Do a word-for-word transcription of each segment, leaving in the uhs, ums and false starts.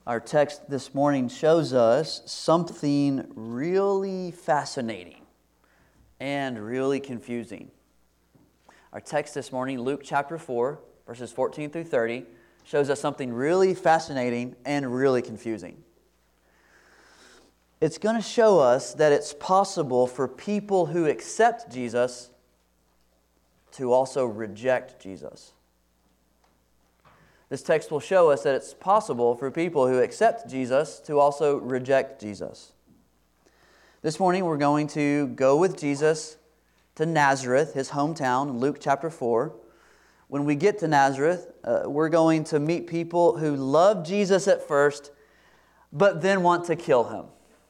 Our text this morning shows us something really fascinating and really confusing. Our text this morning, Luke chapter four, verses fourteen through thirty, shows us something really fascinating and really confusing. It's going to show us that it's possible for people who accept Jesus to also reject Jesus. This text will show us that it's possible for people who accept Jesus to also reject Jesus. This morning we're going to go with Jesus to Nazareth, his hometown, Luke chapter four. When we get to Nazareth, uh, we're going to meet people who love Jesus at first, but then want to kill him.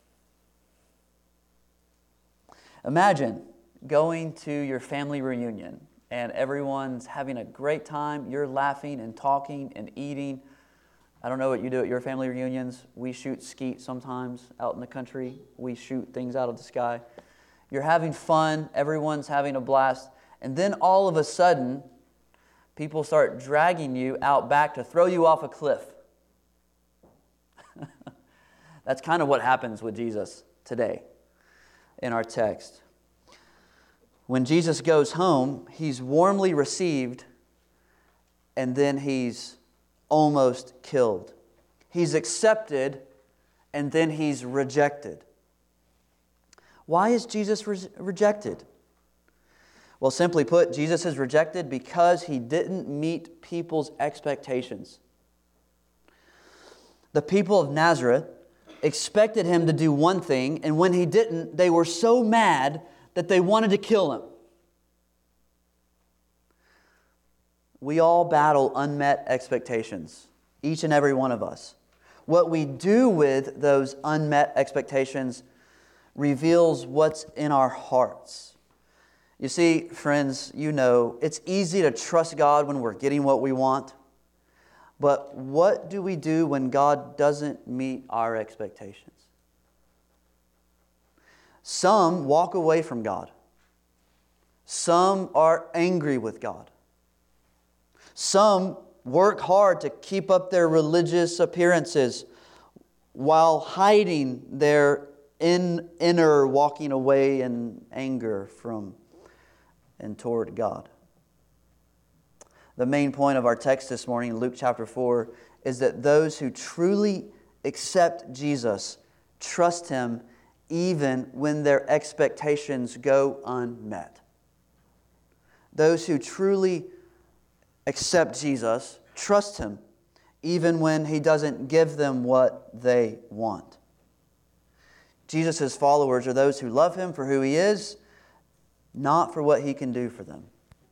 Imagine going to your family reunion and everyone's having a great time. You're laughing and talking and eating. I don't know what you do at your family reunions. We shoot skeet sometimes out in the country. We shoot things out of the sky. You're having fun. Everyone's having a blast. And then all of a sudden, people start dragging you out back to throw you off a cliff. That's kind of what happens with Jesus today in our text. When Jesus goes home, he's warmly received, and then he's almost killed. He's accepted, and then he's rejected. Why is Jesus re- rejected? Well, simply put, Jesus is rejected because he didn't meet people's expectations. The people of Nazareth expected him to do one thing, and when he didn't, they were so mad that they wanted to kill him. We all battle unmet expectations, each and every one of us. What we do with those unmet expectations reveals what's in our hearts. You see, friends, you know, it's easy to trust God when we're getting what we want. But what do we do when God doesn't meet our expectations? Some walk away from God. Some are angry with God. Some work hard to keep up their religious appearances while hiding their in, inner walking away in anger from and toward God. The main point of our text this morning, Luke chapter four, is that those who truly accept Jesus trust Him even when their expectations go unmet. Those who truly accept Jesus trust Him even when He doesn't give them what they want. Jesus' followers are those who love Him for who He is, not for what He can do for them.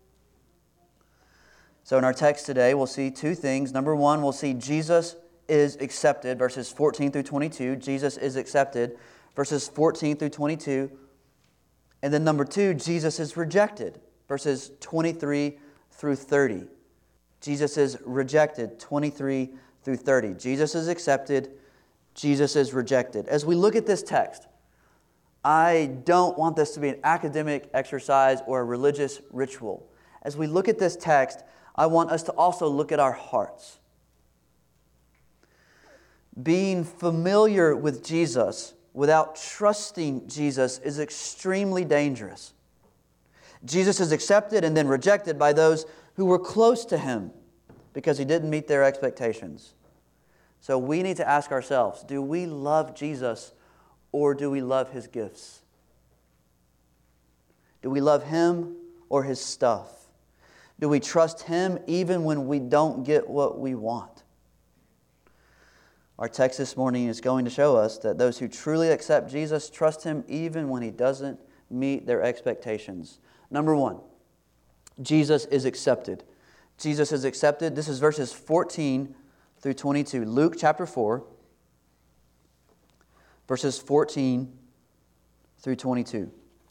So in our text today, we'll see two things. Number one, we'll see Jesus is accepted, verses fourteen through twenty-two. Jesus is accepted, verses fourteen through twenty-two. And then number two, Jesus is rejected, verses twenty-three through thirty. Jesus is rejected, twenty-three through thirty. Jesus is accepted, Jesus is rejected. As we look at this text, I don't want this to be an academic exercise or a religious ritual. As we look at this text, I want us to also look at our hearts. Being familiar with Jesus without trusting Jesus is extremely dangerous. Jesus is accepted and then rejected by those who were close to Him because He didn't meet their expectations. So we need to ask ourselves, do we love Jesus or do we love His gifts? Do we love Him or His stuff? Do we trust Him even when we don't get what we want? Our text this morning is going to show us that those who truly accept Jesus trust Him even when He doesn't meet their expectations. Number one, Jesus is accepted. Jesus is accepted. This is verses fourteen through twenty-two. Luke chapter four, verses fourteen through twenty-two.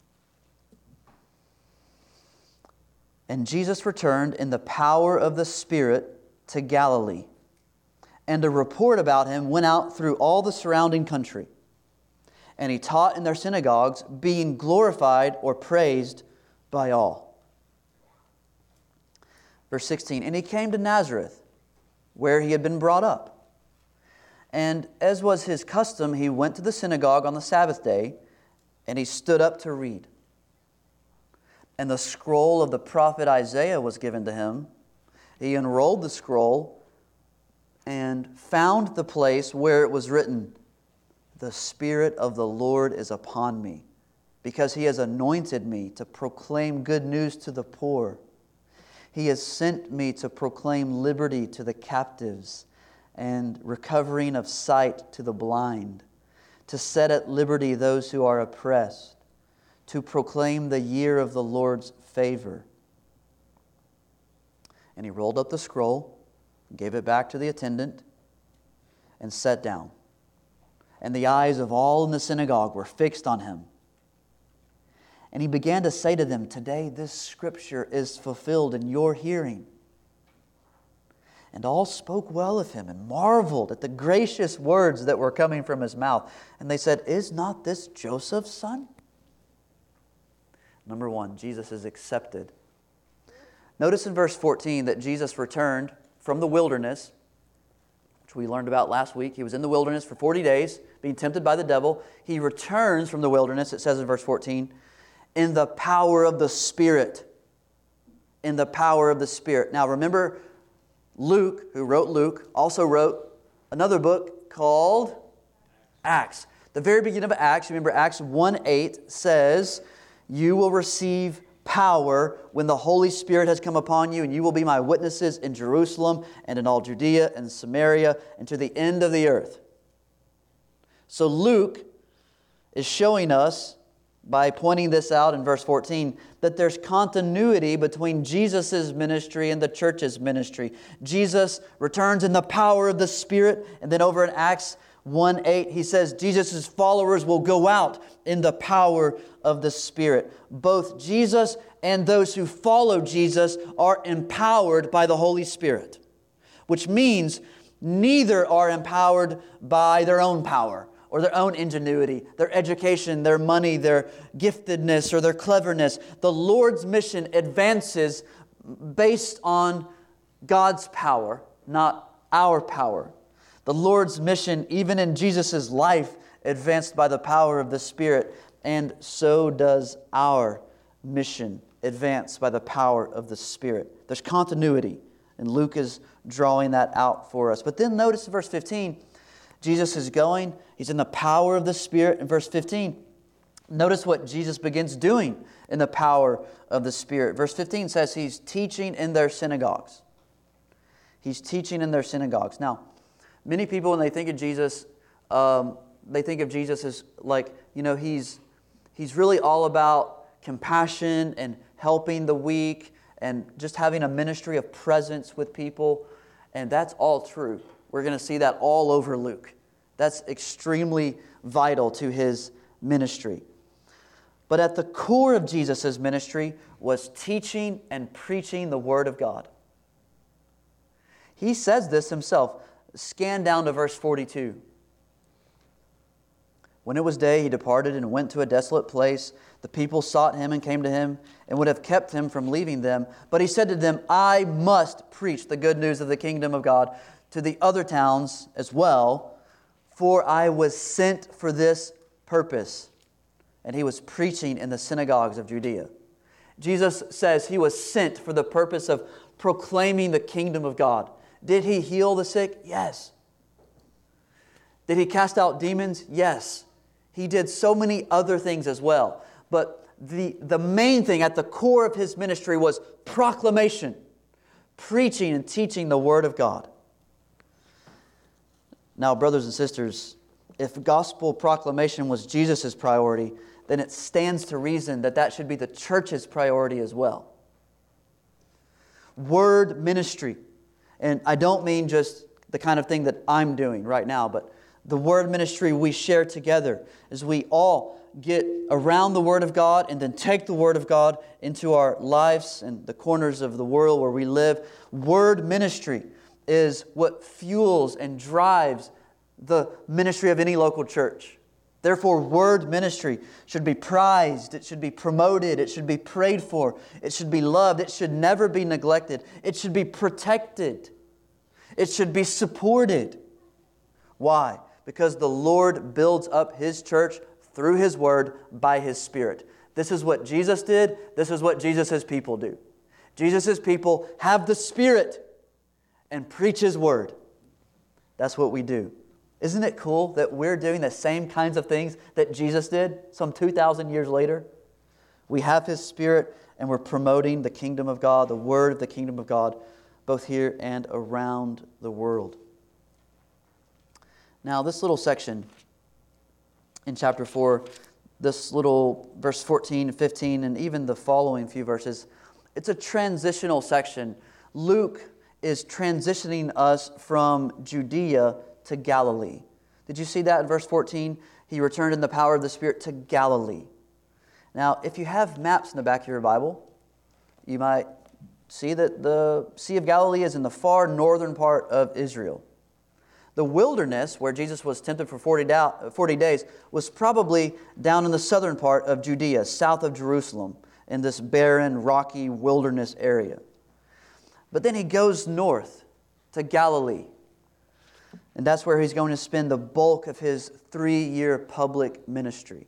And Jesus returned in the power of the Spirit to Galilee, and a report about Him went out through all the surrounding country. And He taught in their synagogues, being glorified or praised by all. Verse sixteen, and He came to Nazareth, where He had been brought up. And as was his custom, he went to the synagogue on the Sabbath day, and he stood up to read. And the scroll of the prophet Isaiah was given to him. He unrolled the scroll and found the place where it was written, "The Spirit of the Lord is upon me, because He has anointed me to proclaim good news to the poor. He has sent me to proclaim liberty to the captives and recovering of sight to the blind, to set at liberty those who are oppressed, to proclaim the year of the Lord's favor." And he rolled up the scroll, gave it back to the attendant, and sat down. And the eyes of all in the synagogue were fixed on him. And he began to say to them, "Today this scripture is fulfilled in your hearing." And all spoke well of him and marveled at the gracious words that were coming from his mouth. And they said, "Is not this Joseph's son?" Number one, Jesus is accepted. Notice in verse fourteen that Jesus returned from the wilderness, which we learned about last week. He was in the wilderness for forty days, being tempted by the devil. He returns from the wilderness, it says in verse fourteen, in the power of the Spirit. In the power of the Spirit. Now remember, Luke, who wrote Luke, also wrote another book called Acts. The very beginning of Acts, remember Acts one eight says, "You will receive power when the Holy Spirit has come upon you, and you will be my witnesses in Jerusalem and in all Judea and Samaria and to the end of the earth." So Luke is showing us, by pointing this out in verse fourteen, that there's continuity between Jesus' ministry and the church's ministry. Jesus returns in the power of the Spirit, and then over in Acts one eight, he says Jesus' followers will go out in the power of the Spirit. Both Jesus and those who follow Jesus are empowered by the Holy Spirit, which means neither are empowered by their own power or their own ingenuity, their education, their money, their giftedness, or their cleverness. The Lord's mission advances based on God's power, not our power. The Lord's mission, even in Jesus' life, advanced by the power of the Spirit, and so does our mission, advanced by the power of the Spirit. There's continuity, and Luke is drawing that out for us. But then notice in verse fifteen, Jesus is going, He's in the power of the Spirit. In verse fifteen, notice what Jesus begins doing in the power of the Spirit. Verse fifteen says He's teaching in their synagogues. He's teaching in their synagogues. Now, many people, when they think of Jesus, um, they think of Jesus as like, you know, He's He's really all about compassion and helping the weak and just having a ministry of presence with people. And that's all true. We're going to see that all over Luke. That's extremely vital to His ministry. But at the core of Jesus' ministry was teaching and preaching the Word of God. He says this Himself. Scan down to verse forty-two. When it was day, He departed and went to a desolate place. The people sought Him and came to Him and would have kept Him from leaving them. But He said to them, "I must preach the good news of the kingdom of God to the other towns as well, for I was sent for this purpose." And He was preaching in the synagogues of Judea. Jesus says He was sent for the purpose of proclaiming the kingdom of God. Did He heal the sick? Yes. Did He cast out demons? Yes. He did so many other things as well. But the, the main thing at the core of His ministry was proclamation, preaching and teaching the Word of God. Now, brothers and sisters, if gospel proclamation was Jesus' priority, then it stands to reason that that should be the church's priority as well. Word ministry. And I don't mean just the kind of thing that I'm doing right now, but the word ministry we share together as we all get around the Word of God and then take the Word of God into our lives and the corners of the world where we live. Word ministry is what fuels and drives the ministry of any local church. Therefore, word ministry should be prized, it should be promoted, it should be prayed for, it should be loved, it should never be neglected, it should be protected, it should be supported. Why? Because the Lord builds up His church through His Word by His Spirit. This is what Jesus did. This is what Jesus' people do. Jesus' people have the Spirit and preach His Word. That's what we do. Isn't it cool that we're doing the same kinds of things that Jesus did some two thousand years later? We have His Spirit and we're promoting the kingdom of God, the Word of the kingdom of God, both here and around the world. Now, this little section in chapter four, this little verse fourteen, fifteen, and even the following few verses, it's a transitional section. Luke is transitioning us from Judea to Galilee. Did you see that in verse fourteen? He returned in the power of the Spirit to Galilee. Now, if you have maps in the back of your Bible, you might see that the Sea of Galilee is in the far northern part of Israel. The wilderness, where Jesus was tempted for forty days, was probably down in the southern part of Judea, south of Jerusalem, in this barren, rocky wilderness area. But then he goes north to Galilee. And that's where he's going to spend the bulk of his three-year public ministry.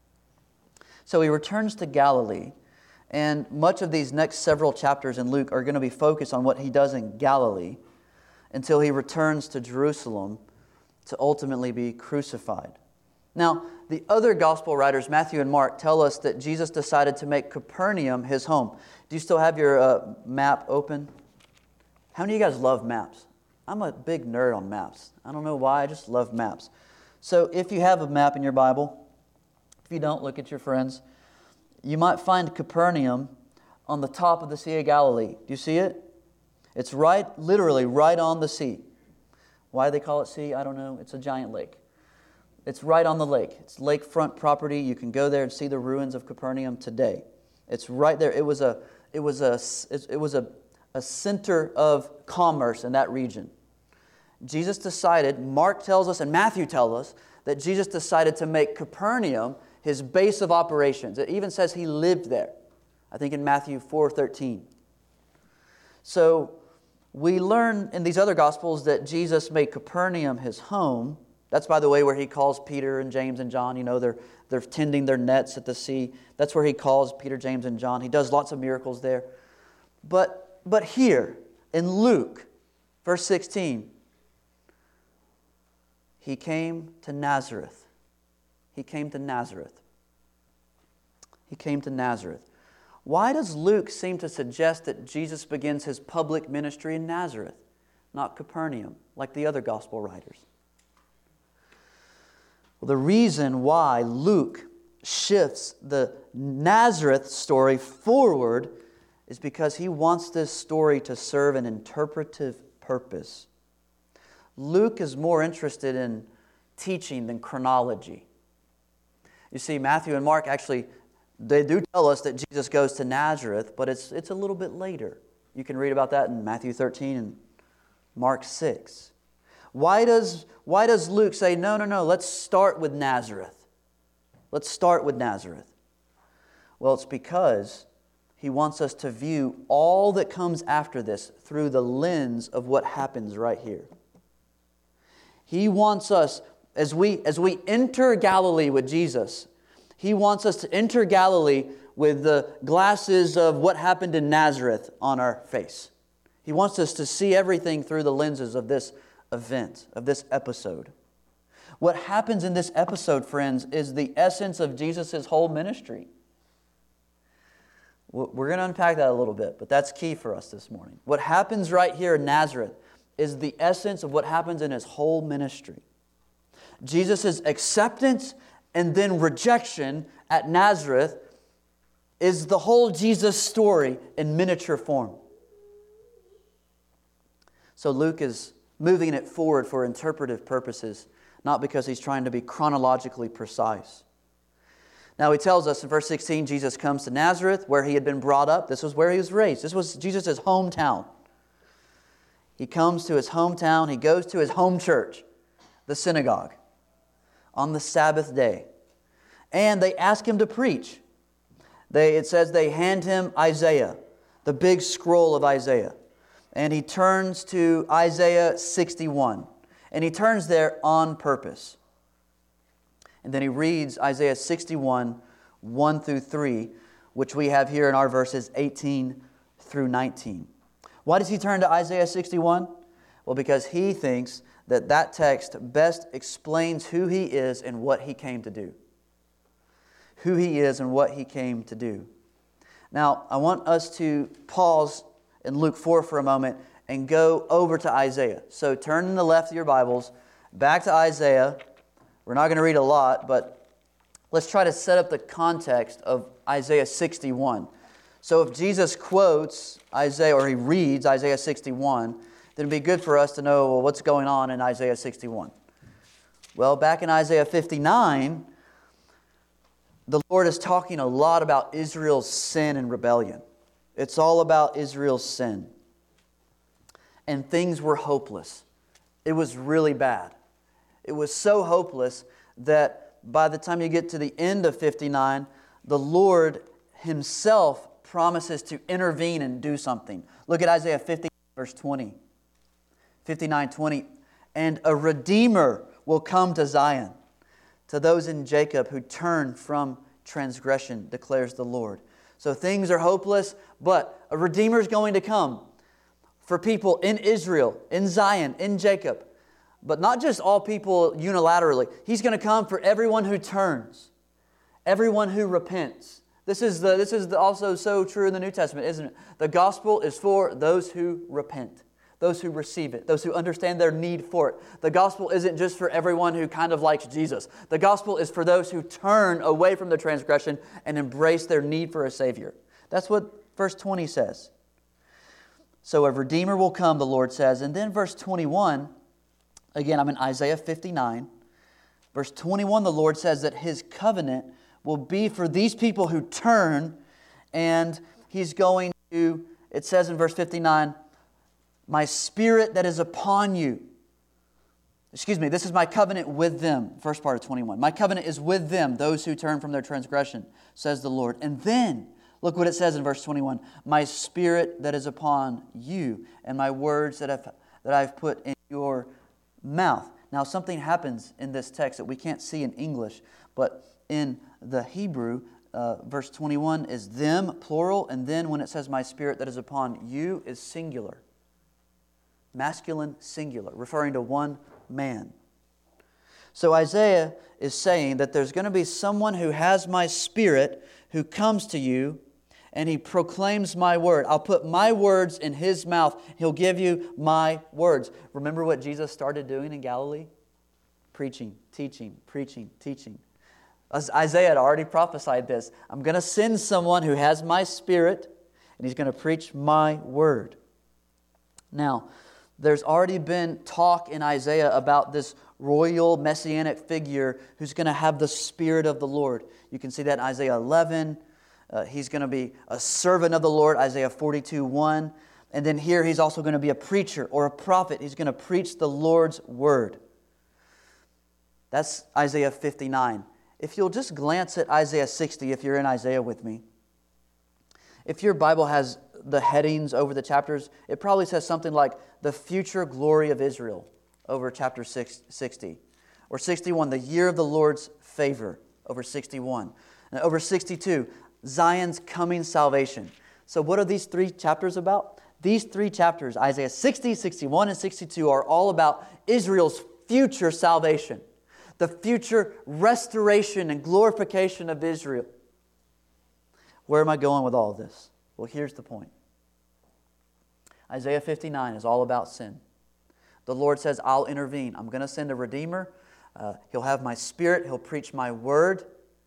So he returns to Galilee, and much of these next several chapters in Luke are going to be focused on what he does in Galilee until he returns to Jerusalem to ultimately be crucified. Now, the other gospel writers, Matthew and Mark, tell us that Jesus decided to make Capernaum his home. Do you still have your uh, map open? How many of you guys love maps? I'm a big nerd on maps. I don't know why, I just love maps. So if you have a map in your Bible, if you don't, look at your friends. You might find Capernaum on the top of the Sea of Galilee. Do you see it? It's right, literally right on the sea. Why do they call it sea? I don't know. It's a giant lake. It's right on the lake. It's lakefront property. You can go there and see the ruins of Capernaum today. It's right there. It was a, it was a, it was a, a center of commerce in that region. Jesus decided, Mark tells us and Matthew tells us, that Jesus decided to make Capernaum his base of operations. It even says he lived there. I think in Matthew four thirteen. So we learn in these other Gospels that Jesus made Capernaum his home. That's, by the way, where he calls Peter and James and John. You know, they're, they're tending their nets at the sea. That's where he calls Peter, James, and John. He does lots of miracles there. But, but here, in Luke, verse sixteen, he came to Nazareth. He came to Nazareth. He came to Nazareth. Why does Luke seem to suggest that Jesus begins his public ministry in Nazareth, not Capernaum, like the other gospel writers? Well, the reason why Luke shifts the Nazareth story forward is because he wants this story to serve an interpretive purpose. Luke is more interested in teaching than chronology. You see, Matthew and Mark actually, they do tell us that Jesus goes to Nazareth, but it's, it's a little bit later. You can read about that in Matthew thirteen and Mark six. Why does, why does Luke say, no, no, no, let's start with Nazareth? Let's start with Nazareth. Well, it's because he wants us to view all that comes after this through the lens of what happens right here. He wants us, as we, as we enter Galilee with Jesus, He wants us to enter Galilee with the glasses of what happened in Nazareth on our face. He wants us to see everything through the lenses of this event, of this episode. What happens in this episode, friends, is the essence of Jesus' whole ministry. We're going to unpack that a little bit, but that's key for us this morning. What happens right here in Nazareth is the essence of what happens in His whole ministry. Jesus' acceptance and then rejection at Nazareth is the whole Jesus story in miniature form. So Luke is moving it forward for interpretive purposes, not because he's trying to be chronologically precise. Now he tells us in verse sixteen, Jesus comes to Nazareth, where he had been brought up. This was where he was raised. This was Jesus' hometown. He comes to his hometown. He goes to his home church, the synagogue, on the Sabbath day. And they ask him to preach. They, it says they hand him Isaiah, the big scroll of Isaiah. And he turns to Isaiah sixty-one. And he turns there on purpose. And then he reads Isaiah sixty-one, one through three, which we have here in our verses eighteen through nineteen. Why does he turn to Isaiah sixty-one? Well, because he thinks that that text best explains who he is and what he came to do. Who he is and what he came to do. Now, I want us to pause in Luke four for a moment and go over to Isaiah. So turn to the left of your Bibles, back to Isaiah. We're not going to read a lot, but let's try to set up the context of Isaiah sixty-one. So if Jesus quotes Isaiah, or he reads Isaiah sixty-one, then it'd be good for us to know, well, what's going on in Isaiah sixty-one. Well, back in Isaiah fifty-nine, the Lord is talking a lot about Israel's sin and rebellion. It's all about Israel's sin. And things were hopeless. It was really bad. It was so hopeless that by the time you get to the end of fifty-nine, the Lord Himself promises to intervene and do something. Look at Isaiah fifty, verse twenty. fifty-nine, twenty. And a Redeemer will come to Zion, to those in Jacob who turn from transgression, declares the Lord. So things are hopeless, but a Redeemer is going to come for people in Israel, in Zion, in Jacob. But not just all people unilaterally. He's going to come for everyone who turns, everyone who repents. This is the this is the also so true in the New Testament, isn't it? The gospel is for those who repent, those who receive it, those who understand their need for it. The gospel isn't just for everyone who kind of likes Jesus. The gospel is for those who turn away from the transgression and embrace their need for a Savior. That's what verse twenty says. So a Redeemer will come, the Lord says. And then verse twenty-one, again, I'm in Isaiah fifty-nine. Verse twenty-one, the Lord says that His covenant will be for these people who turn, and He's going to, it says in verse fifty-nine, my Spirit that is upon you. Excuse me, this is my covenant with them. First part of twenty-one. My covenant is with them, those who turn from their transgression, says the Lord. And then, look what it says in verse twenty-one. My Spirit that is upon you, and my words that I've, that I've put in your mouth. Now, something happens in this text that we can't see in English, but in the Hebrew, uh, verse twenty-one is them, plural, and then when it says my Spirit that is upon you is singular. Masculine, singular, referring to one man. So Isaiah is saying that there's going to be someone who has my Spirit who comes to you and he proclaims my word. I'll put my words in his mouth. He'll give you my words. Remember what Jesus started doing in Galilee? Preaching, teaching, preaching, teaching. Isaiah had already prophesied this. I'm going to send someone who has my Spirit and he's going to preach my word. Now, there's already been talk in Isaiah about this royal messianic figure who's going to have the Spirit of the Lord. You can see that in Isaiah eleven. Uh, he's going to be a servant of the Lord, Isaiah forty-two, one. And then here he's also going to be a preacher or a prophet. He's going to preach the Lord's word. That's Isaiah fifty-nine. If you'll just glance at Isaiah sixty, if you're in Isaiah with me. If your Bible has the headings over the chapters, it probably says something like the future glory of Israel over chapter sixty. Or sixty-one, the year of the Lord's favor over sixty-one. And over sixty-two, Zion's coming salvation. So what are these three chapters about? These three chapters, Isaiah sixty, sixty-one, and sixty-two, are all about Israel's future salvation. The future restoration and glorification of Israel. Where am I going with all of this? Well, here's the point. Isaiah fifty-nine is all about sin. The Lord says, I'll intervene. I'm going to send a Redeemer. Uh, he'll have my Spirit. He'll preach my word.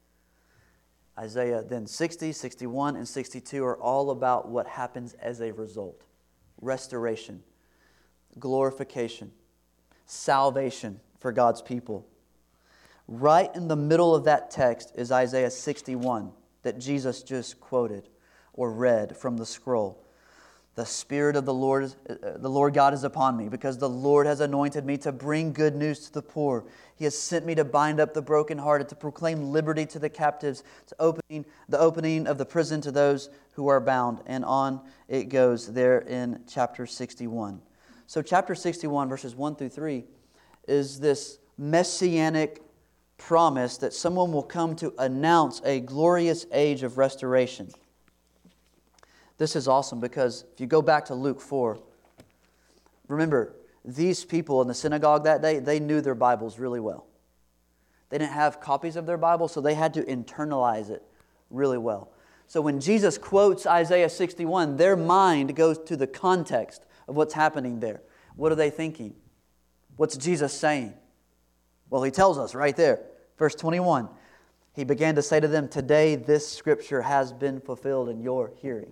Isaiah then sixty, sixty-one, and sixty-two are all about what happens as a result. Restoration, glorification, salvation for God's people. Right in the middle of that text is Isaiah sixty-one that Jesus just quoted or read from the scroll. The Spirit of the Lord, the Lord God is upon me, because the Lord has anointed me to bring good news to the poor. He has sent me to bind up the brokenhearted, to proclaim liberty to the captives, to opening the opening of the prison to those who are bound. And on it goes there in chapter sixty-one. So chapter sixty-one, verses one through three, is this messianic promise that someone will come to announce a glorious age of restoration. This is awesome because if you go back to Luke four, remember, these people in the synagogue that day, they knew their Bibles really well. They didn't have copies of their Bible, so they had to internalize it really well. So when Jesus quotes Isaiah sixty-one, their mind goes to the context of what's happening there. What are they thinking? What's Jesus saying? Well, He tells us right there, verse twenty-one. He began to say to them, "Today this scripture has been fulfilled in your hearing."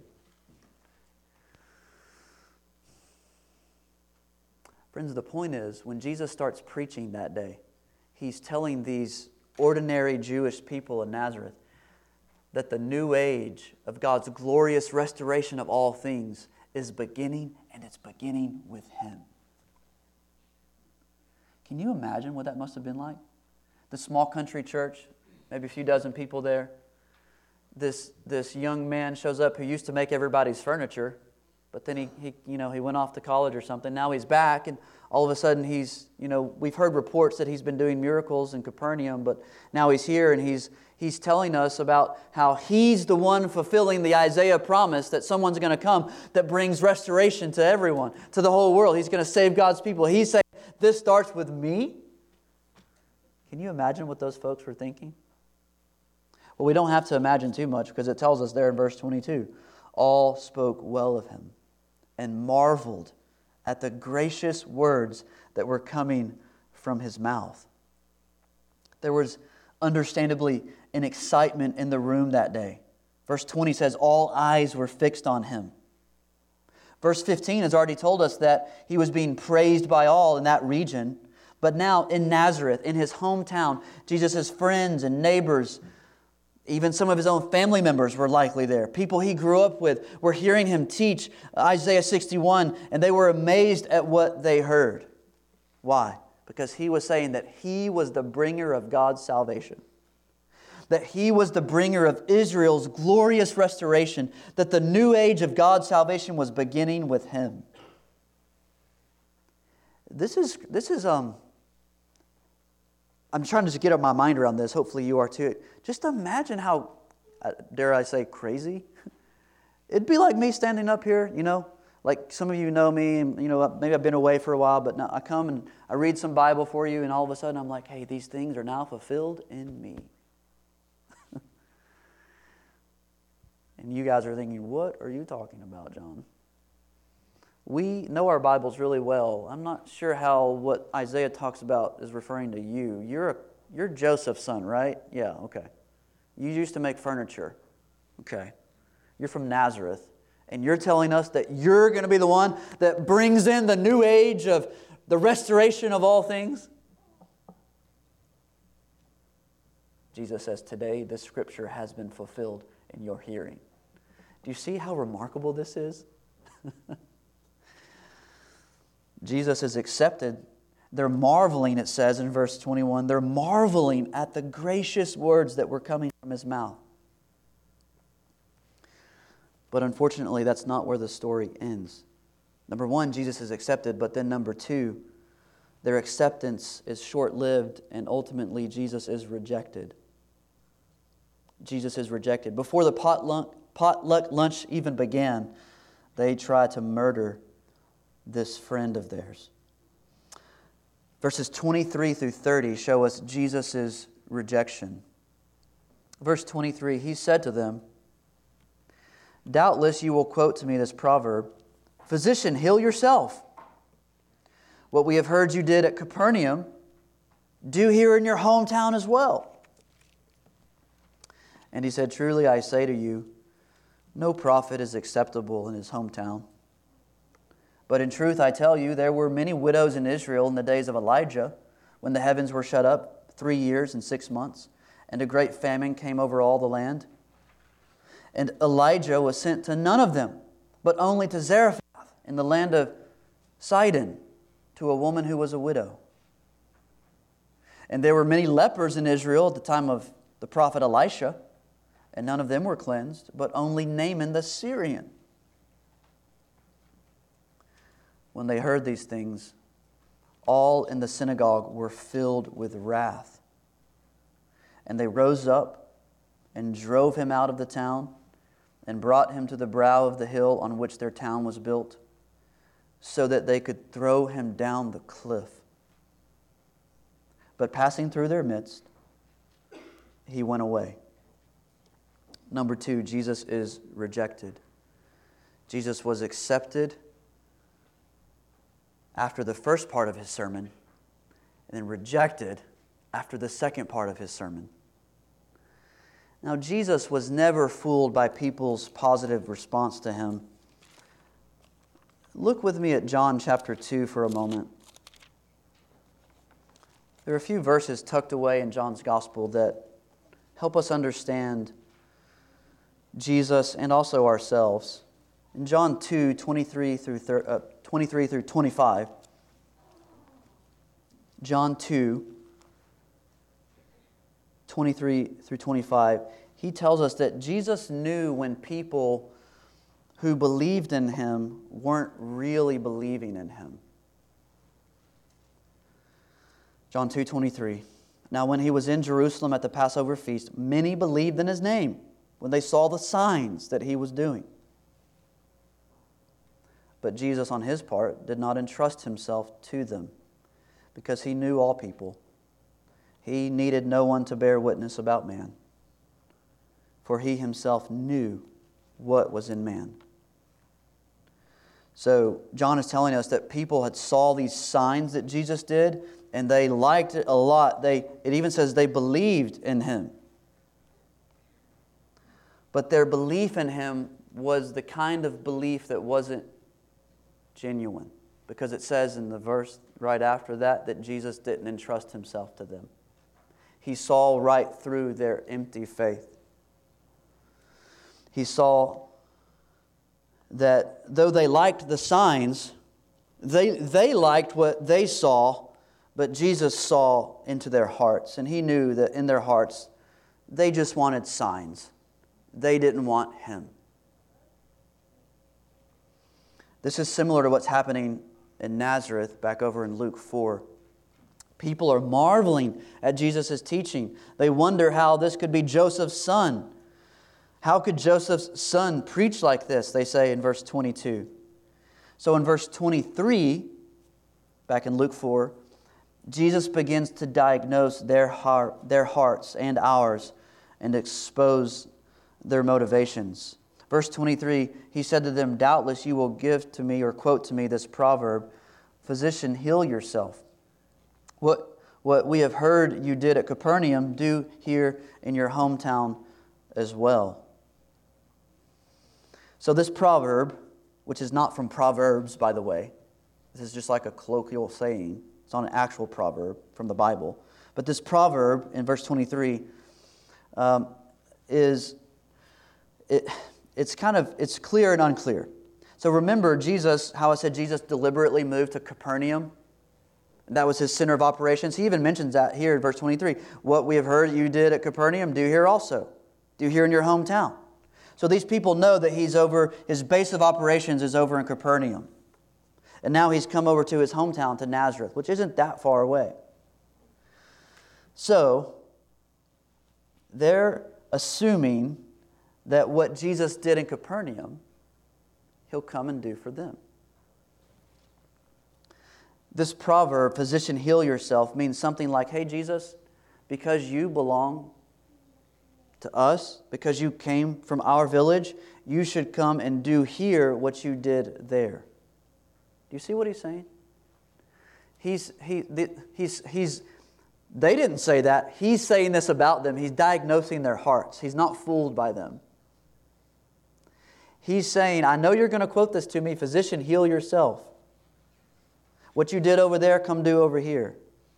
Friends, the point is, when Jesus starts preaching that day, He's telling these ordinary Jewish people in Nazareth that the new age of God's glorious restoration of all things is beginning, and it's beginning with Him. Can you imagine what that must have been like? The small country church, maybe a few dozen people there. This, this young man shows up who used to make everybody's furniture, but then he, he, you know, he went off to college or something. Now he's back, and all of a sudden he's, you know, we've heard reports that he's been doing miracles in Capernaum, but now he's here and he's he's telling us about how he's the one fulfilling the Isaiah promise that someone's going to come that brings restoration to everyone, to the whole world. He's going to save God's people. He's saying, this starts with me? Can you imagine what those folks were thinking? Well, we don't have to imagine too much because it tells us there in verse twenty-two, all spoke well of Him and marveled at the gracious words that were coming from His mouth. There was understandably an excitement in the room that day. Verse twenty says, all eyes were fixed on Him. Verse fifteen has already told us that He was being praised by all in that region. But now in Nazareth, in His hometown, Jesus' friends and neighbors, even some of His own family members were likely there. People He grew up with were hearing Him teach Isaiah sixty-one, and they were amazed at what they heard. Why? Because He was saying that He was the bringer of God's salvation. That He was the bringer of Israel's glorious restoration. That the new age of God's salvation was beginning with Him. This is, this is, um, I'm trying to just get up my mind around this. Hopefully you are too. Just imagine how, dare I say, crazy. It'd be like me standing up here, you know, like some of you know me, and you know, maybe I've been away for a while, but now I come and I read some Bible for you, and all of a sudden I'm like, hey, these things are now fulfilled in me. And you guys are thinking, what are you talking about, John? We know our Bibles really well. I'm not sure how what Isaiah talks about is referring to you. You're a, you're Joseph's son, right? Yeah, okay. You used to make furniture. Okay. You're from Nazareth. And you're telling us that you're going to be the one that brings in the new age of the restoration of all things? Jesus says, today this scripture has been fulfilled in your hearing. Do you see how remarkable this is? Jesus is accepted. They're marveling, it says in verse twenty-one. They're marveling at the gracious words that were coming from His mouth. But unfortunately, that's not where the story ends. Number one, Jesus is accepted, but then number two, their acceptance is short-lived, and ultimately Jesus is rejected. Jesus is rejected. Before the potluck, potluck lunch even began, they try to murder this friend of theirs. Verses twenty-three through thirty show us Jesus' rejection. Verse twenty-three, He said to them, doubtless you will quote to me this proverb, physician, heal yourself. What we have heard you did at Capernaum, do here in your hometown as well. And He said, truly I say to you, no prophet is acceptable in his hometown. But in truth, I tell you, there were many widows in Israel in the days of Elijah, when the heavens were shut up three years and six months, and a great famine came over all the land. And Elijah was sent to none of them, but only to Zarephath in the land of Sidon, to a woman who was a widow. And there were many lepers in Israel at the time of the prophet Elisha, and none of them were cleansed, but only Naaman the Syrian. When they heard these things, all in the synagogue were filled with wrath. And they rose up and drove him out of the town and brought him to the brow of the hill on which their town was built, so that they could throw him down the cliff. But passing through their midst, he went away. Number two, Jesus is rejected. Jesus was accepted after the first part of his sermon, and then rejected after the second part of his sermon. Now, Jesus was never fooled by people's positive response to him. Look with me at John chapter two for a moment. There are a few verses tucked away in John's gospel that help us understand Jesus and also ourselves. In John two, twenty-three through uh, twenty-three through twenty-five, John two, twenty-three through twenty-five, he tells us that Jesus knew when people who believed in him weren't really believing in him. John two twenty-three. Now when he was in Jerusalem at the Passover feast, many believed in his name when they saw the signs that he was doing. But Jesus, on his part, did not entrust himself to them, because he knew all people. He needed no one to bear witness about man, for he himself knew what was in man. So John is telling us that people had saw these signs that Jesus did, and they liked it a lot. They, it even says they believed in him. But their belief in him was the kind of belief that wasn't genuine, because it says in the verse right after that that Jesus didn't entrust himself to them. He saw right through their empty faith. He saw that though they liked the signs, they, they liked what they saw, but Jesus saw into their hearts, and he knew that in their hearts they just wanted signs. They didn't want him. This is similar to what's happening in Nazareth, back over in Luke four. People are marveling at Jesus' teaching. They wonder how this could be Joseph's son. How could Joseph's son preach like this, they say in verse twenty-two. So in verse twenty-three, back in Luke four, Jesus begins to diagnose their heart, their hearts and ours, and expose their motivations. Verse twenty-three, he said to them, "Doubtless you will give to me," or quote to me this proverb, "Physician, heal yourself. What, what we have heard you did at Capernaum, do here in your hometown as well." So this proverb, which is not from Proverbs, by the way, this is just like a colloquial saying. It's not an actual proverb from the Bible. But this proverb in verse twenty-three um, is... it. It's kind of, it's clear and unclear. So remember Jesus, how I said Jesus deliberately moved to Capernaum? That was his center of operations. He even mentions that here in verse twenty-three. What we have heard you did at Capernaum, do here also. Do here in your hometown. So these people know that he's over, his base of operations is over in Capernaum. And now he's come over to his hometown, to Nazareth, which isn't that far away. So, they're assuming that what Jesus did in Capernaum, he'll come and do for them. This proverb, "Physician, heal yourself," means something like, hey, Jesus, because you belong to us, because you came from our village, you should come and do here what you did there. Do you see what he's saying? He's, he, he's, he's, they didn't say that. He's saying this about them. He's diagnosing their hearts. He's not fooled by them. He's saying, I know you're going to quote this to me, "Physician, heal yourself. What you did over there, come do over here."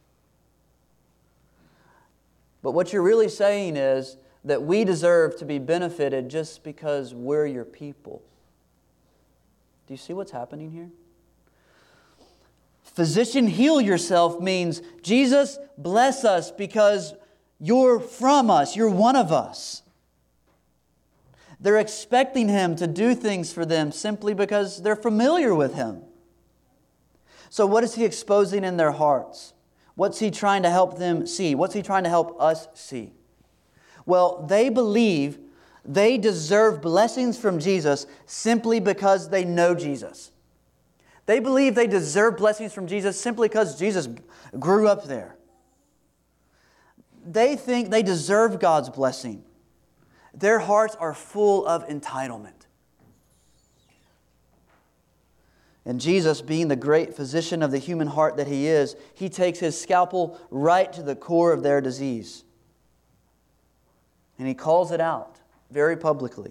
But what you're really saying is that we deserve to be benefited just because we're your people. Do you see what's happening here? "Physician, heal yourself" means, Jesus, bless us because you're from us. You're one of us. They're expecting him to do things for them simply because they're familiar with him. So what is He exposing in their hearts? What's He trying to help them see? What's He trying to help us see? Well, they believe they deserve blessings from Jesus simply because they know Jesus. They believe they deserve blessings from Jesus simply because Jesus grew up there. They think they deserve God's blessing. Their hearts are full of entitlement. And Jesus, being the great physician of the human heart that He is, He takes His scalpel right to the core of their disease. And He calls it out very publicly.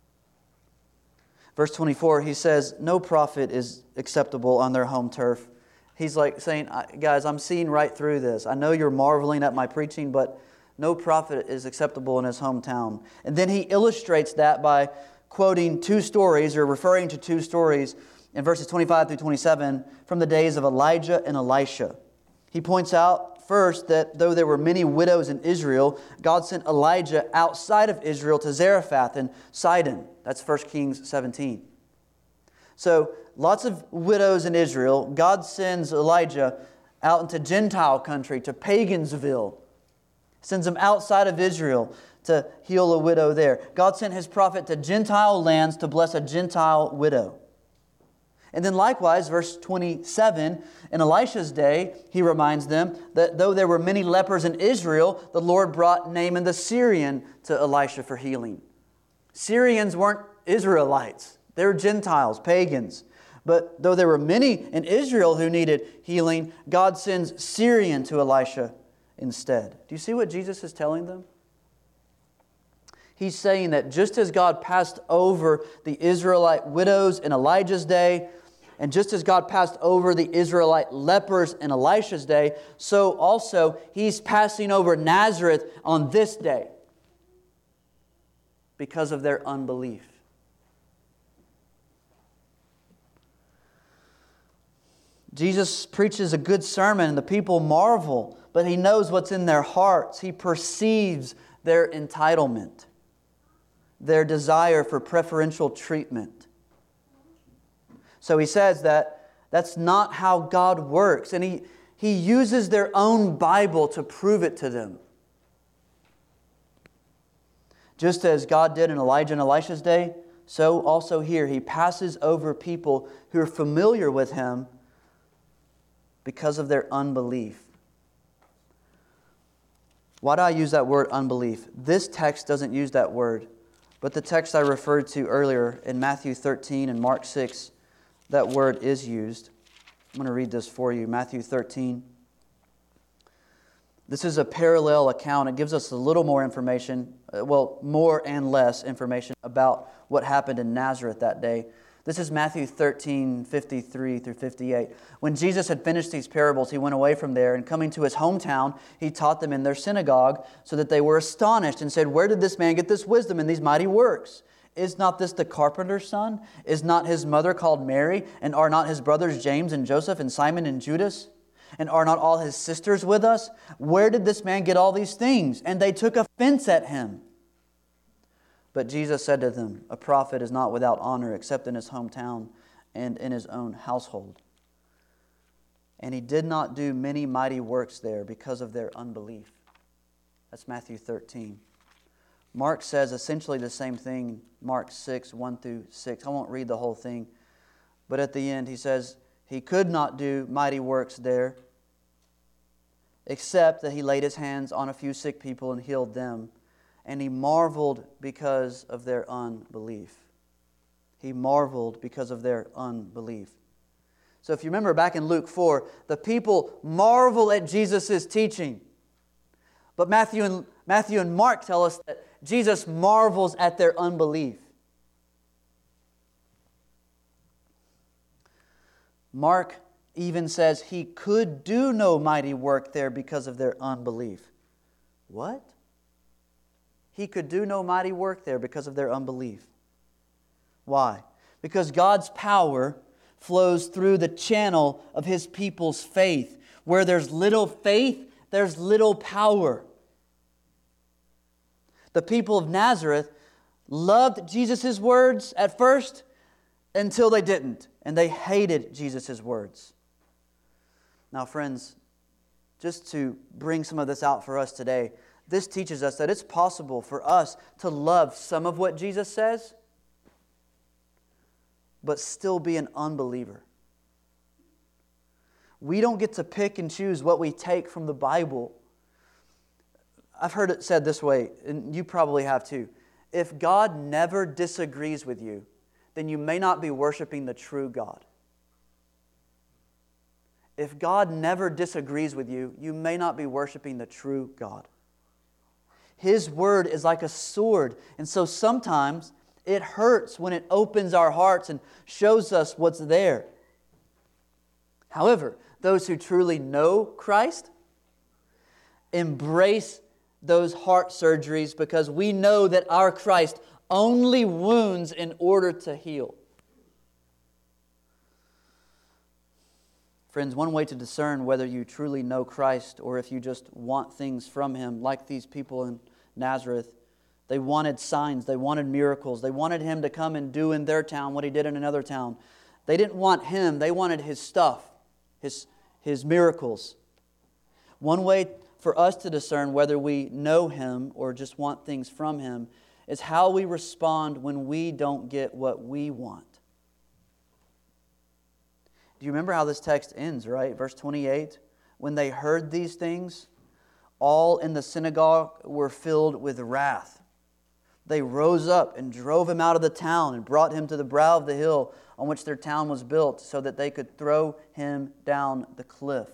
Verse twenty-four, He says, no prophet is acceptable on their home turf. He's like saying, guys, I'm seeing right through this. I know you're marveling at my preaching, but no prophet is acceptable in his hometown. And then He illustrates that by quoting two stories or referring to two stories in verses twenty-five through twenty-seven from the days of Elijah and Elisha. He points out first that though there were many widows in Israel, God sent Elijah outside of Israel to Zarephath and Sidon. That's First Kings seventeen. So lots of widows in Israel. God sends Elijah out into Gentile country, to Pagansville. Sends him outside of Israel to heal a widow there. God sent His prophet to Gentile lands to bless a Gentile widow. And then likewise, verse twenty-seven, in Elisha's day, he reminds them that though there were many lepers in Israel, the Lord brought Naaman the Syrian to Elisha for healing. Syrians weren't Israelites. They were Gentiles, pagans. But though there were many in Israel who needed healing, God sends Syrian to Elisha instead. Do you see what Jesus is telling them? He's saying that just as God passed over the Israelite widows in Elijah's day, and just as God passed over the Israelite lepers in Elisha's day, so also He's passing over Nazareth on this day because of their unbelief. Jesus preaches a good sermon and the people marvel, but He knows what's in their hearts. He perceives their entitlement, their desire for preferential treatment. So He says that that's not how God works. And He, he uses their own Bible to prove it to them. Just as God did in Elijah and Elisha's day, so also here He passes over people who are familiar with Him because of their unbelief. Why do I use that word unbelief? This text doesn't use that word. But the text I referred to earlier in Matthew thirteen and Mark six, that word is used. I'm going to read this for you. Matthew thirteen. This is a parallel account. It gives us a little more information, well, more and less information about what happened in Nazareth that day. This is Matthew thirteen, fifty-three through fifty-eight. When Jesus had finished these parables, He went away from there, and coming to His hometown, He taught them in their synagogue, so that they were astonished and said, "Where did this man get this wisdom and these mighty works? Is not this the carpenter's son? Is not his mother called Mary? And are not his brothers James and Joseph and Simon and Judas? And are not all his sisters with us? Where did this man get all these things?" And they took offense at Him. But Jesus said to them, "A prophet is not without honor except in his hometown and in his own household." And He did not do many mighty works there because of their unbelief. That's Matthew thirteen. Mark says essentially the same thing, Mark six, one through six. I won't read the whole thing. But at the end he says, He could not do mighty works there, except that He laid His hands on a few sick people and healed them. And He marveled because of their unbelief. He marveled because of their unbelief. So if you remember back in Luke four, the people marvel at Jesus' teaching. But Matthew and, Matthew and Mark tell us that Jesus marvels at their unbelief. Mark even says He could do no mighty work there because of their unbelief. What? He could do no mighty work there because of their unbelief. Why? Because God's power flows through the channel of His people's faith. Where there's little faith, there's little power. The people of Nazareth loved Jesus' words at first until they didn't. And they hated Jesus' words. Now, friends, just to bring some of this out for us today, this teaches us that it's possible for us to love some of what Jesus says, but still be an unbeliever. We don't get to pick and choose what we take from the Bible. I've heard it said this way, and you probably have too. If God never disagrees with you, then you may not be worshiping the true God. If God never disagrees with you, you may not be worshiping the true God. His Word is like a sword, and so sometimes it hurts when it opens our hearts and shows us what's there. However, those who truly know Christ embrace those heart surgeries because we know that our Christ only wounds in order to heal. Friends, one way to discern whether you truly know Christ or if you just want things from Him, like these people in Nazareth, they wanted signs, they wanted miracles, they wanted Him to come and do in their town what He did in another town. They didn't want Him, they wanted His stuff, His, His miracles. One way for us to discern whether we know Him or just want things from Him is how we respond when we don't get what we want. Do you remember how this text ends, right? Verse twenty-eight, when they heard these things, all in the synagogue were filled with wrath. They rose up and drove Him out of the town and brought Him to the brow of the hill on which their town was built so that they could throw Him down the cliff.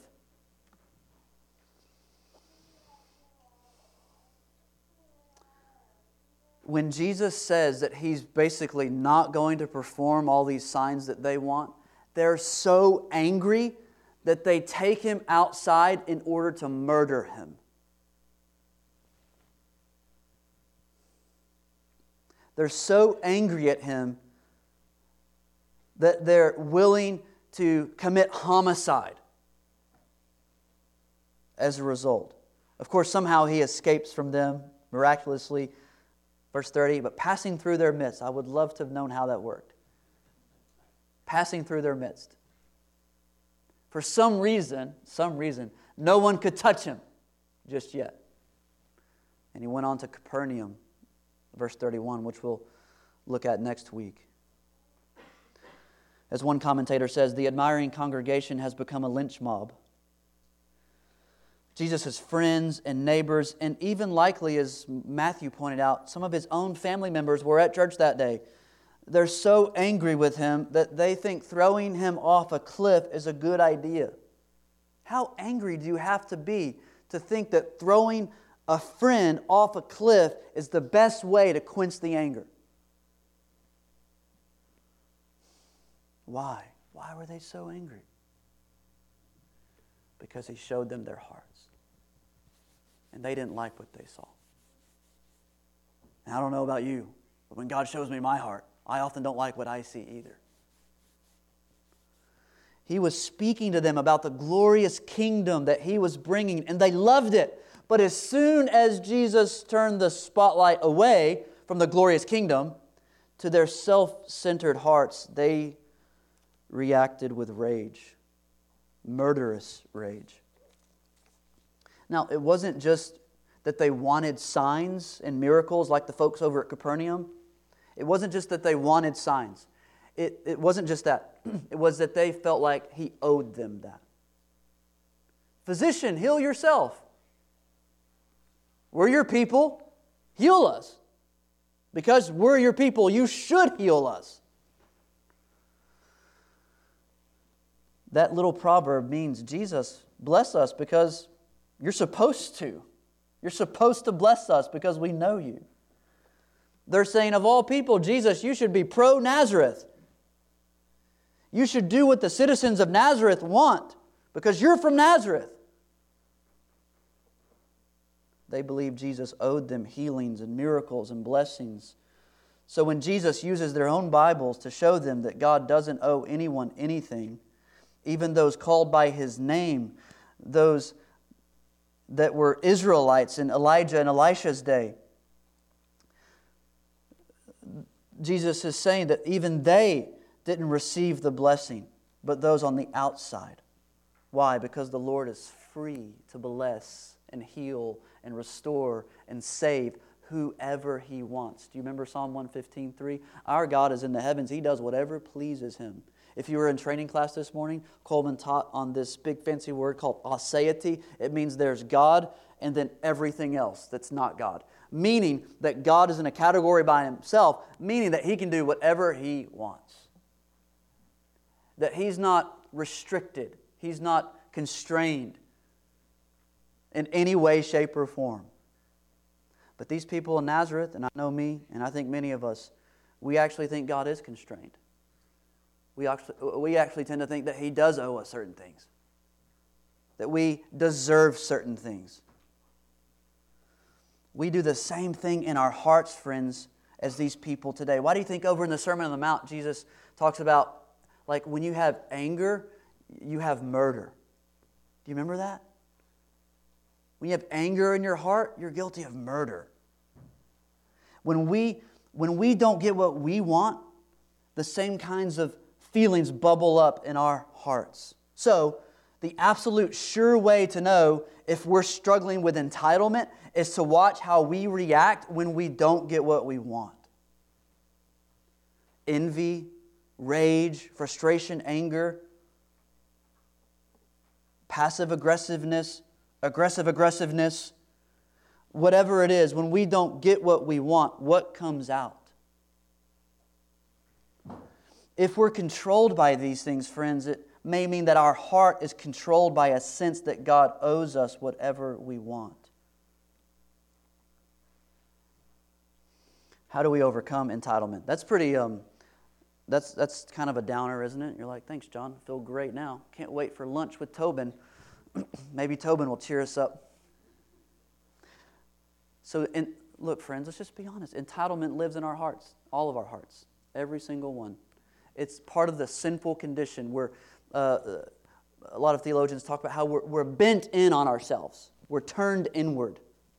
When Jesus says that He's basically not going to perform all these signs that they want, they're so angry that they take Him outside in order to murder Him. They're so angry at Him that they're willing to commit homicide as a result. Of course, somehow He escapes from them miraculously. Verse thirty, but passing through their midst. I would love to have known how that worked. Passing through their midst. For some reason, some reason, no one could touch Him just yet. And He went on to Capernaum, verse thirty-one, which we'll look at next week. As one commentator says, the admiring congregation has become a lynch mob. Jesus' friends and neighbors, and even likely, as Matthew pointed out, some of His own family members were at church that day. They're so angry with Him that they think throwing Him off a cliff is a good idea. How angry do you have to be to think that throwing a friend off a cliff is the best way to quench the anger? Why? Why were they so angry? Because He showed them their hearts. And they didn't like what they saw. And I don't know about you, but when God shows me my heart, I often don't like what I see either. He was speaking to them about the glorious kingdom that He was bringing, and they loved it. But as soon as Jesus turned the spotlight away from the glorious kingdom to their self-centered hearts, they reacted with rage, murderous rage. Now, it wasn't just that they wanted signs and miracles like the folks over at Capernaum. It wasn't just that they wanted signs. It, it wasn't just that. It was that they felt like He owed them that. Physician, heal yourself. We're your people. Heal us. Because we're your people, you should heal us. That little proverb means, Jesus, bless us because you're supposed to. You're supposed to bless us because we know you. They're saying, of all people, Jesus, you should be pro-Nazareth. You should do what the citizens of Nazareth want because you're from Nazareth. They believed Jesus owed them healings and miracles and blessings. So when Jesus uses their own Bibles to show them that God doesn't owe anyone anything, even those called by His name, those that were Israelites in Elijah and Elisha's day, Jesus is saying that even they didn't receive the blessing, but those on the outside. Why? Because the Lord is free to bless and heal and restore and save whoever He wants. Do you remember Psalm one fifteen, three? Our God is in the heavens. He does whatever pleases Him. If you were in training class this morning, Coleman taught on this big fancy word called aseity. It means there's God and then everything else that's not God. Meaning that God is in a category by Himself, meaning that He can do whatever He wants. That He's not restricted. He's not constrained in any way, shape, or form. But these people in Nazareth, and I know me, and I think many of us, we actually think God is constrained. We actually, we actually tend to think that He does owe us certain things. That we deserve certain things. We do the same thing in our hearts, friends, as these people today. Why do you think over in the Sermon on the Mount, Jesus talks about, like, when you have anger, you have murder? Do you remember that? When you have anger in your heart, you're guilty of murder. When we, when we don't get what we want, the same kinds of feelings bubble up in our hearts. So, the absolute sure way to know if we're struggling with entitlement is to watch how we react when we don't get what we want. Envy, rage, frustration, anger, passive aggressiveness, aggressive aggressiveness, whatever it is, when we don't get what we want, what comes out? If we're controlled by these things, friends, it may mean that our heart is controlled by a sense that God owes us whatever we want. How do we overcome entitlement? That's pretty, um, that's that's kind of a downer, isn't it? You're like, thanks, John. I feel great now. Can't wait for lunch with Tobin. Maybe Tobin will cheer us up. So, in, look, friends, let's just be honest. Entitlement lives in our hearts, all of our hearts, every single one. It's part of the sinful condition where uh, a lot of theologians talk about how we're, we're bent in on ourselves. We're turned inward.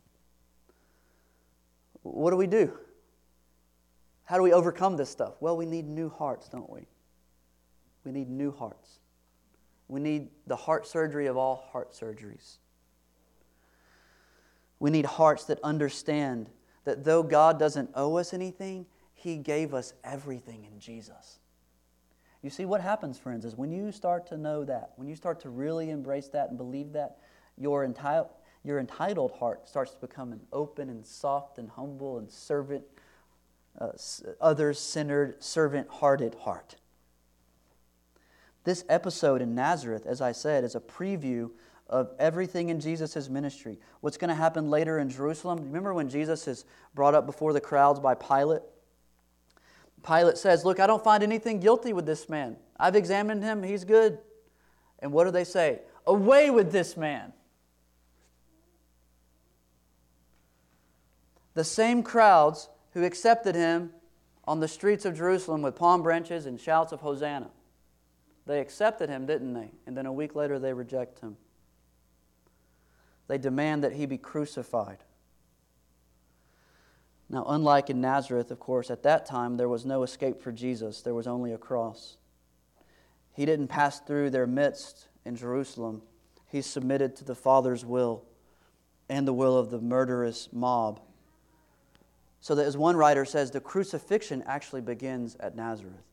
What do we do? How do we overcome this stuff? Well, we need new hearts, don't we? We need new hearts. We need the heart surgery of all heart surgeries. We need hearts that understand that though God doesn't owe us anything, He gave us everything in Jesus. You see, what happens, friends, is when you start to know that, when you start to really embrace that and believe that, your entitled, your entitled heart starts to become an open and soft and humble and servant, uh, others-centered, servant-hearted heart. This episode in Nazareth, as I said, is a preview of everything in Jesus' ministry. What's going to happen later in Jerusalem? Remember when Jesus is brought up before the crowds by Pilate? Pilate says, look, I don't find anything guilty with this man. I've examined him. He's good. And what do they say? Away with this man. The same crowds who accepted him on the streets of Jerusalem with palm branches and shouts of Hosanna. They accepted him, didn't they? And then a week later they reject him. They demand that he be crucified. Now, unlike in Nazareth, of course, at that time, there was no escape for Jesus. There was only a cross. He didn't pass through their midst in Jerusalem. He submitted to the Father's will and the will of the murderous mob. So that, as one writer says, the crucifixion actually begins at Nazareth,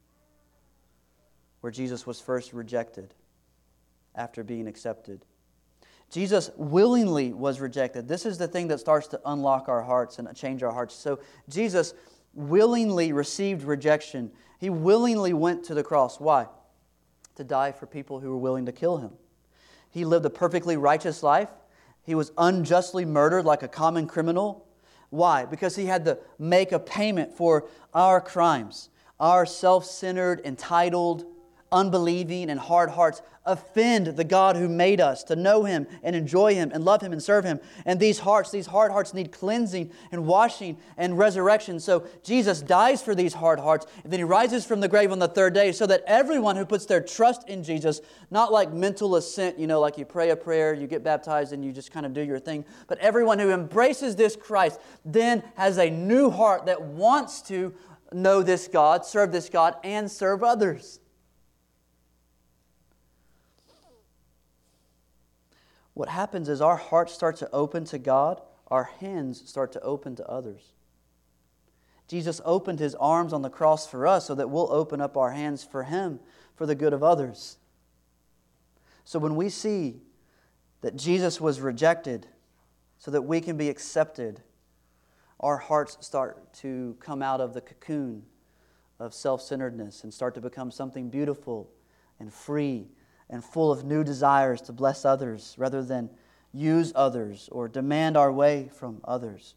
where Jesus was first rejected after being accepted. Jesus willingly was rejected. This is the thing that starts to unlock our hearts and change our hearts. So Jesus willingly received rejection. He willingly went to the cross. Why? To die for people who were willing to kill him. He lived a perfectly righteous life. He was unjustly murdered like a common criminal. Why? Because he had to make a payment for our crimes. Our self-centered, entitled, unbelieving, and hard hearts offend the God who made us to know Him and enjoy Him and love Him and serve Him. And these hearts, these hard hearts need cleansing and washing and resurrection. So Jesus dies for these hard hearts, and then He rises from the grave on the third day so that everyone who puts their trust in Jesus, not like mental assent, you know, like you pray a prayer, you get baptized, and you just kind of do your thing, but everyone who embraces this Christ then has a new heart that wants to know this God, serve this God, and serve others. what happens is our hearts start to open to God, our hands start to open to others. Jesus opened His arms on the cross for us so that we'll open up our hands for Him, for the good of others. So when we see that Jesus was rejected so that we can be accepted, our hearts start to come out of the cocoon of self-centeredness and start to become something beautiful and free and full of new desires to bless others rather than use others or demand our way from others.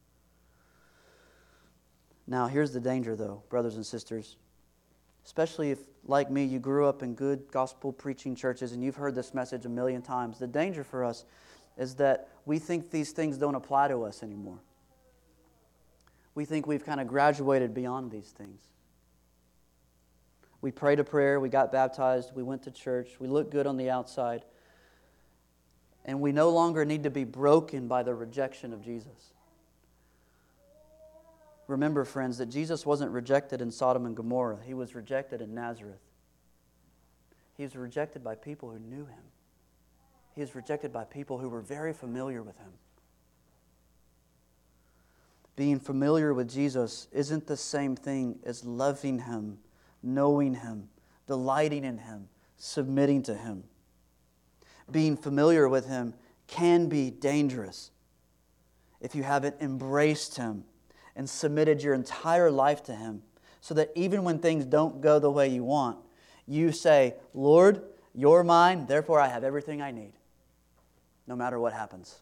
Now, here's the danger, though, brothers and sisters. Especially if, like me, you grew up in good gospel-preaching churches and you've heard this message a million times. The danger for us is that we think these things don't apply to us anymore. We think we've kind of graduated beyond these things. We prayed a prayer, we got baptized, we went to church, we looked good on the outside, and we no longer need to be broken by the rejection of Jesus. Remember, friends, that Jesus wasn't rejected in Sodom and Gomorrah. He was rejected in Nazareth. He was rejected by people who knew Him. He was rejected by people who were very familiar with Him. Being familiar with Jesus isn't the same thing as loving Him, knowing Him, delighting in Him, submitting to Him. Being familiar with Him can be dangerous if you haven't embraced Him and submitted your entire life to Him, so that even when things don't go the way you want, you say, Lord, You're mine, therefore I have everything I need, no matter what happens.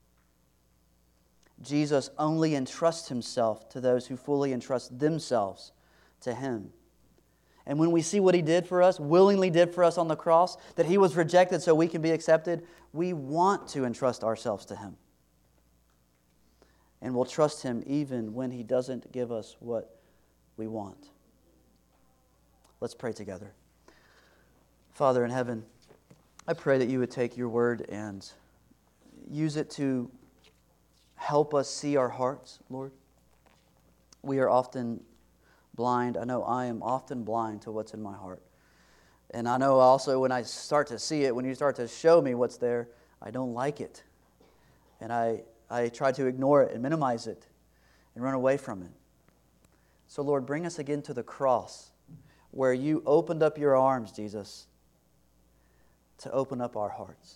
Jesus only entrusts Himself to those who fully entrust themselves to Him. And when we see what He did for us, willingly did for us on the cross, that He was rejected so we can be accepted, we want to entrust ourselves to Him. And we'll trust Him even when He doesn't give us what we want. Let's pray together. Father in heaven, I pray that You would take Your word and use it to help us see our hearts, Lord. We are often blind. I know I am often blind to what's in my heart. And I know also when I start to see it, when You start to show me what's there, I don't like it. And I I try to ignore it and minimize it and run away from it. So, Lord, bring us again to the cross where You opened up Your arms, Jesus, to open up our hearts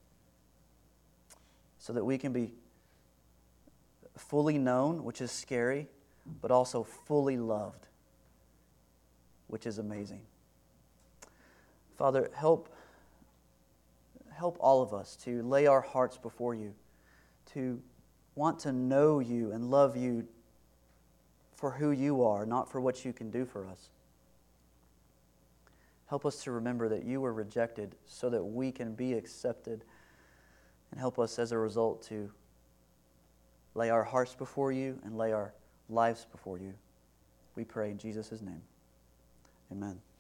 so that we can be fully known, which is scary, but also fully loved, which is amazing. Father, help, help all of us to lay our hearts before You, to want to know You and love You for who You are, not for what You can do for us. Help us to remember that You were rejected so that we can be accepted, and help us as a result to lay our hearts before You and lay our lives before You. We pray in Jesus' name. Amen.